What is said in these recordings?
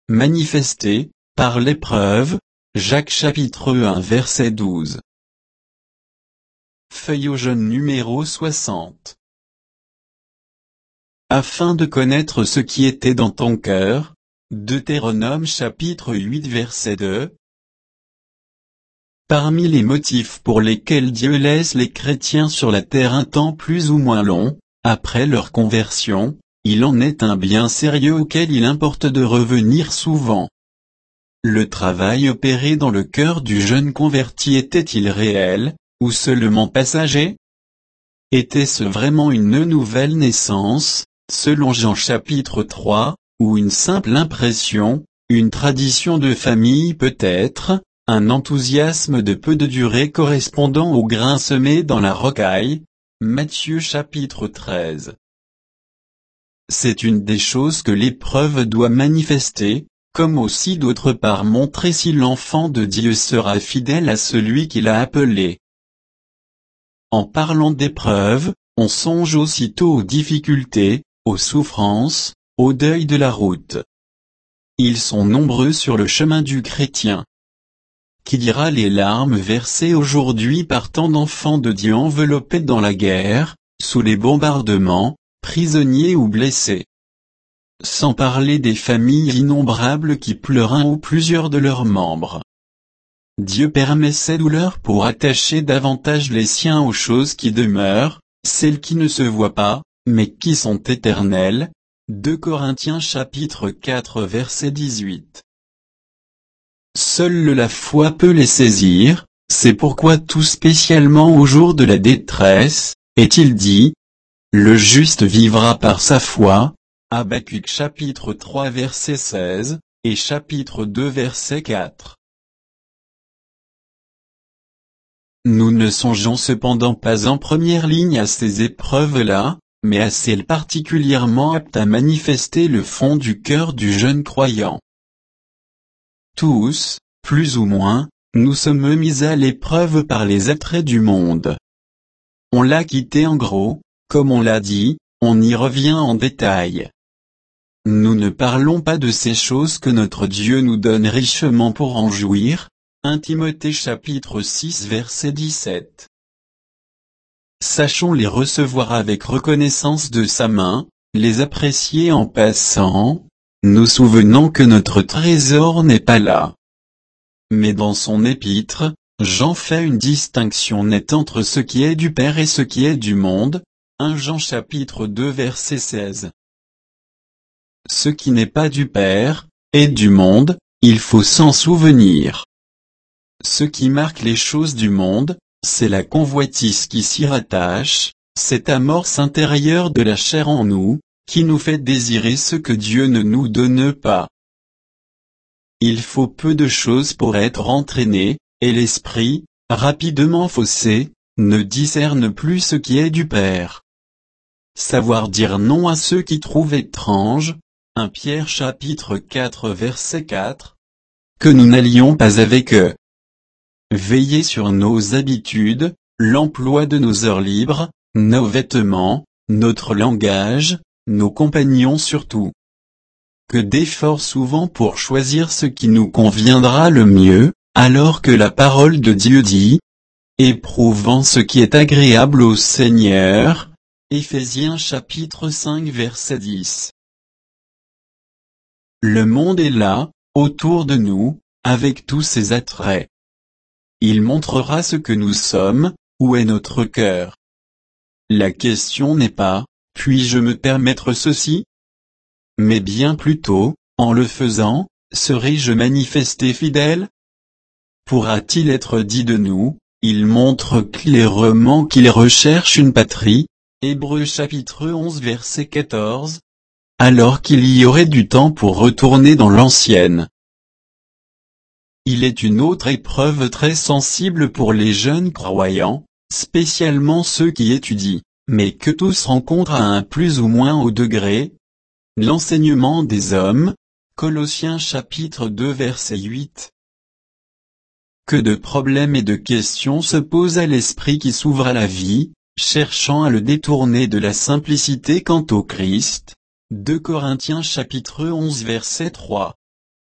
manifesté, par l'épreuve, Jacques chapitre 1 verset 12. Feuille jaune numéro 60. Afin de connaître ce qui était dans ton cœur, Deutéronome chapitre 8 verset 2. Parmi les motifs pour lesquels Dieu laisse les chrétiens sur la terre un temps plus ou moins long, après leur conversion, il en est un bien sérieux auquel il importe de revenir souvent. Le travail opéré dans le cœur du jeune converti était-il réel, ou seulement passager? Était-ce vraiment une nouvelle naissance, selon Jean chapitre 3, ou une simple impression, une tradition de famille peut-être, un enthousiasme de peu de durée correspondant au grain semé dans la rocaille? Matthieu chapitre 13. C'est une des choses que l'épreuve doit manifester, comme aussi d'autre part montrer si l'enfant de Dieu sera fidèle à celui qui l'a appelé. En parlant d'épreuve, on songe aussitôt aux difficultés, aux souffrances, au deuil de la route. Ils sont nombreux sur le chemin du chrétien. Qui dira les larmes versées aujourd'hui par tant d'enfants de Dieu enveloppés dans la guerre, sous les bombardements, prisonniers ou blessés? Sans parler des familles innombrables qui pleurent un ou plusieurs de leurs membres. Dieu permet ces douleurs pour attacher davantage les siens aux choses qui demeurent, celles qui ne se voient pas, mais qui sont éternelles. 2 Corinthiens chapitre 4 verset 18. Seule la foi peut les saisir, c'est pourquoi tout spécialement au jour de la détresse, est-il dit, le juste vivra par sa foi, Habacuc chapitre 3 verset 16, et chapitre 2 verset 4. Nous ne songeons cependant pas en première ligne à ces épreuves-là, mais à celles particulièrement aptes à manifester le fond du cœur du jeune croyant. Tous, plus ou moins, nous sommes mis à l'épreuve par les attraits du monde. On l'a quitté en gros, comme on l'a dit, on y revient en détail. Nous ne parlons pas de ces choses que notre Dieu nous donne richement pour en jouir, 1 Timothée chapitre 6 verset 17. Sachons les recevoir avec reconnaissance de sa main, les apprécier en passant, nous souvenant que notre trésor n'est pas là. Mais dans son épître, Jean fait une distinction nette entre ce qui est du Père et ce qui est du monde, 1 Jean chapitre 2 verset 16. Ce qui n'est pas du Père, est du monde, il faut s'en souvenir. Ce qui marque les choses du monde, c'est la convoitise qui s'y rattache, cette amorce intérieure de la chair en nous, qui nous fait désirer ce que Dieu ne nous donne pas. Il faut peu de choses pour être entraîné, et l'esprit, rapidement faussé, ne discerne plus ce qui est du Père. Savoir dire non à ceux qui trouvent étrange, 1 Pierre chapitre 4 verset 4, que nous n'allions pas avec eux. Veiller sur nos habitudes, l'emploi de nos heures libres, nos vêtements, notre langage, nos compagnons surtout. Que d'efforts souvent pour choisir ce qui nous conviendra le mieux, alors que la parole de Dieu dit, éprouvant ce qui est agréable au Seigneur, Éphésiens chapitre 5 verset 10. Le monde est là, autour de nous, avec tous ses attraits. Il montrera ce que nous sommes, où est notre cœur. La question n'est pas, puis-je me permettre ceci? Mais bien plutôt, en le faisant, serai-je manifesté fidèle? Pourra-t-il être dit de nous, il montre clairement qu'il recherche une patrie, Hébreux chapitre 11 verset 14, alors qu'il y aurait du temps pour retourner dans l'ancienne. Il est une autre épreuve très sensible pour les jeunes croyants, spécialement ceux qui étudient, mais que tous rencontrent à un plus ou moins haut degré. L'enseignement des hommes, Colossiens chapitre 2 verset 8. Que de problèmes et de questions se posent à l'esprit qui s'ouvre à la vie, cherchant à le détourner de la simplicité quant au Christ. 2 Corinthiens chapitre 11 verset 3.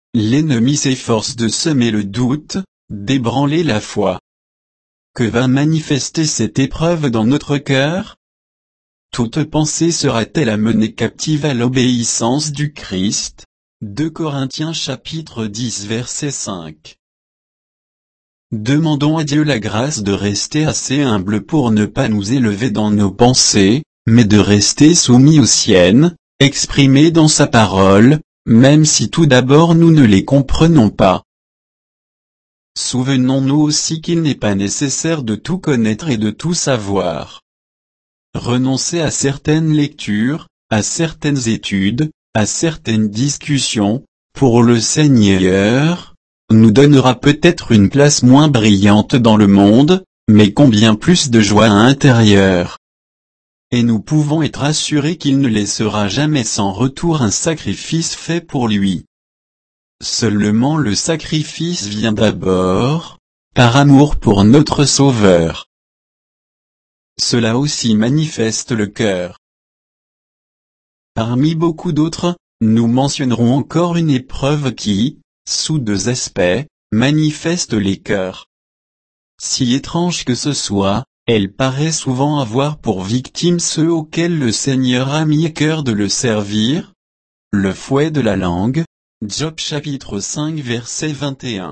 l'ennemi s'efforce de semer le doute, d'ébranler la foi. Que va manifester cette épreuve dans notre cœur? Toute pensée sera-t-elle amenée captive à l'obéissance du Christ? 2 Corinthiens chapitre 10 verset 5. Demandons à Dieu la grâce de rester assez humble pour ne pas nous élever dans nos pensées, mais de rester soumis aux siennes, exprimées dans sa parole, même si tout d'abord nous ne les comprenons pas. Souvenons-nous aussi qu'il n'est pas nécessaire de tout connaître et de tout savoir. Renoncer à certaines lectures, à certaines études, à certaines discussions, pour le Seigneur, nous donnera peut-être une place moins brillante dans le monde, mais combien plus de joie intérieure. Et nous pouvons être assurés qu'il ne laissera jamais sans retour un sacrifice fait pour lui. Seulement le sacrifice vient d'abord, par amour pour notre Sauveur. Cela aussi manifeste le cœur. Parmi beaucoup d'autres, nous mentionnerons encore une épreuve qui, sous 2 aspects, manifeste les cœurs. Si étrange que ce soit, elle paraît souvent avoir pour victime ceux auxquels le Seigneur a mis à cœur de le servir. Le fouet de la langue, Job chapitre 5 verset 21.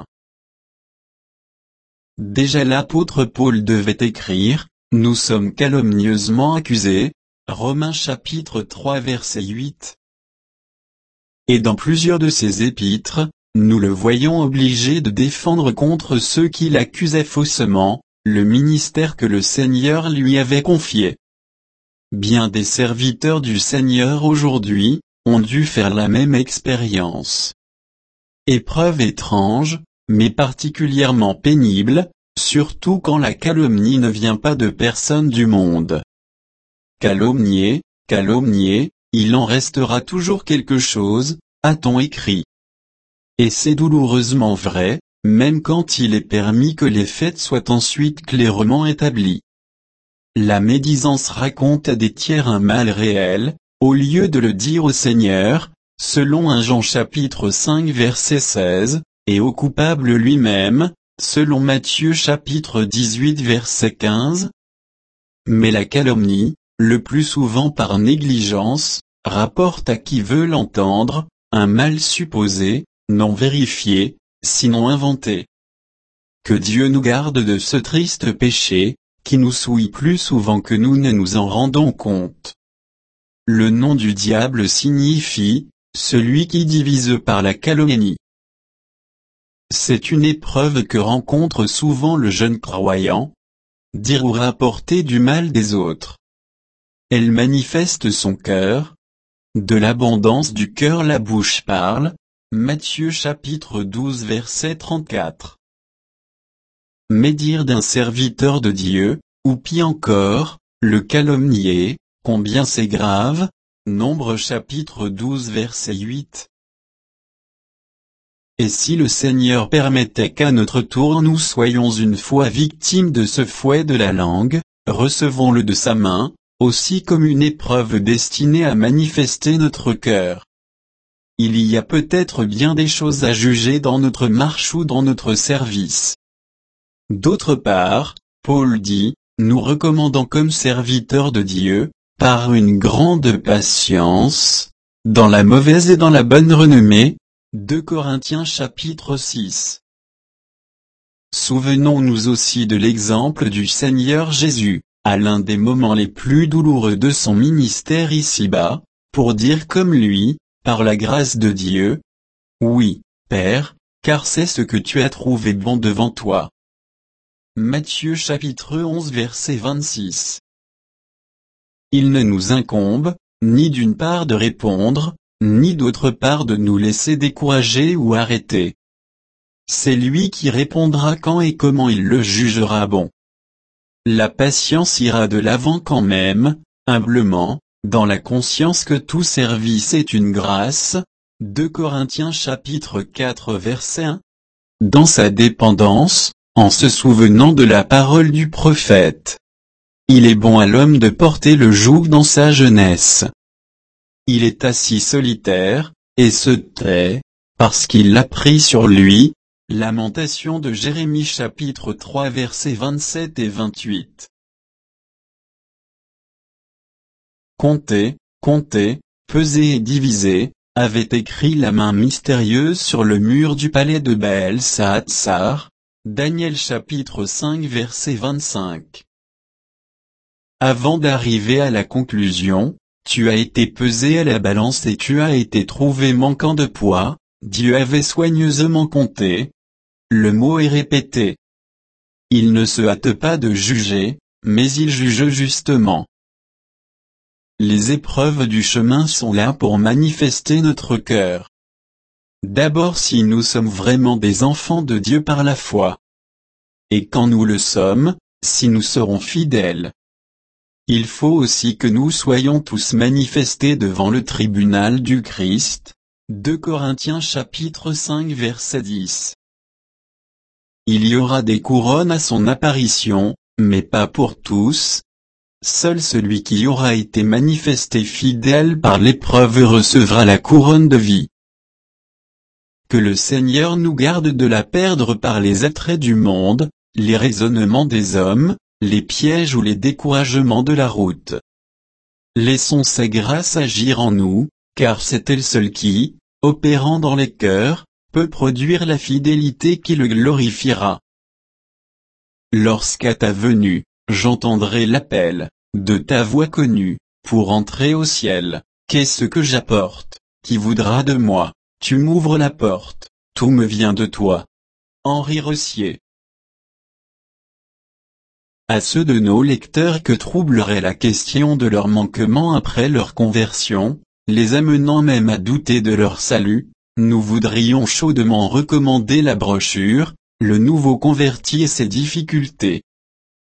Déjà l'apôtre Paul devait écrire, « Nous sommes calomnieusement accusés » Romains chapitre 3 verset 8. Et dans plusieurs de ses épîtres, nous le voyons obligé de défendre contre ceux qui l'accusaient faussement, le ministère que le Seigneur lui avait confié. Bien des serviteurs du Seigneur aujourd'hui, ont dû faire la même expérience. Épreuve étrange, mais particulièrement pénible, surtout quand la calomnie ne vient pas de personnes du monde. Calomnier, calomnier, il en restera toujours quelque chose, a-t-on écrit. Et c'est douloureusement vrai, même quand il est permis que les faits soient ensuite clairement établis. La médisance raconte à des tiers un mal réel, au lieu de le dire au Seigneur, selon 1 Jean chapitre 5 verset 16, et au coupable lui-même, selon Matthieu chapitre 18 verset 15. Mais la calomnie, le plus souvent par négligence, rapporte à qui veut l'entendre, un mal supposé, non vérifié, sinon inventé. Que Dieu nous garde de ce triste péché, qui nous souille plus souvent que nous ne nous en rendons compte. Le nom du diable signifie, celui qui divise par la calomnie. C'est une épreuve que rencontre souvent le jeune croyant, dire ou rapporter du mal des autres. Elle manifeste son cœur. De l'abondance du cœur la bouche parle, Matthieu chapitre 12 verset 34. Mais dire d'un serviteur de Dieu, ou pis encore, le calomnier, combien c'est grave, Nombre chapitre 12 verset 8. Et si le Seigneur permettait qu'à notre tour nous soyons une fois victimes de ce fouet de la langue, recevons-le de sa main, aussi comme une épreuve destinée à manifester notre cœur. Il y a peut-être bien des choses à juger dans notre marche ou dans notre service. D'autre part, Paul dit, nous recommandant comme serviteurs de Dieu, par une grande patience, dans la mauvaise et dans la bonne renommée, 2 Corinthiens chapitre 6. Souvenons-nous aussi de l'exemple du Seigneur Jésus, à l'un des moments les plus douloureux de son ministère ici-bas, pour dire comme lui, par la grâce de Dieu, oui, Père, car c'est ce que tu as trouvé bon devant toi. Matthieu chapitre 11 verset 26. Il ne nous incombe, ni d'une part de répondre, ni d'autre part de nous laisser décourager ou arrêter. C'est lui qui répondra quand et comment il le jugera bon. La patience ira de l'avant quand même, humblement, dans la conscience que tout service est une grâce, 2 Corinthiens chapitre 4 verset 1. Dans sa dépendance, en se souvenant de la parole du prophète. Il est bon à l'homme de porter le joug dans sa jeunesse. Il est assis solitaire, et se tait, parce qu'il l'a pris sur lui. Lamentation de Jérémie chapitre 3 versets 27 et 28. Comptez, comptez, pesez et divisez, avait écrit la main mystérieuse sur le mur du palais de Baal-Saatsar. Daniel chapitre 5 verset 25. Avant d'arriver à la conclusion, tu as été pesé à la balance et tu as été trouvé manquant de poids, Dieu avait soigneusement compté. Le mot est répété. Il ne se hâte pas de juger, mais il juge justement. Les épreuves du chemin sont là pour manifester notre cœur. D'abord si nous sommes vraiment des enfants de Dieu par la foi. Et quand nous le sommes, si nous serons fidèles. Il faut aussi que nous soyons tous manifestés devant le tribunal du Christ. 2 Corinthiens chapitre 5 verset 10. Il y aura des couronnes à son apparition, mais pas pour tous. Seul celui qui aura été manifesté fidèle par l'épreuve recevra la couronne de vie. Que le Seigneur nous garde de la perdre par les attraits du monde, les raisonnements des hommes, les pièges ou les découragements de la route. Laissons sa grâce agir en nous, car c'est elle seule qui, opérant dans les cœurs, peut produire la fidélité qui le glorifiera. Lorsqu'à ta venue, j'entendrai l'appel de ta voix connue, pour entrer au ciel. Qu'est-ce que j'apporte? Qui voudra de moi? Tu m'ouvres la porte, tout me vient de toi. Henri Ressier. À ceux de nos lecteurs que troublerait la question de leur manquement après leur conversion, les amenant même à douter de leur salut, nous voudrions chaudement recommander la brochure, Le nouveau converti et ses difficultés.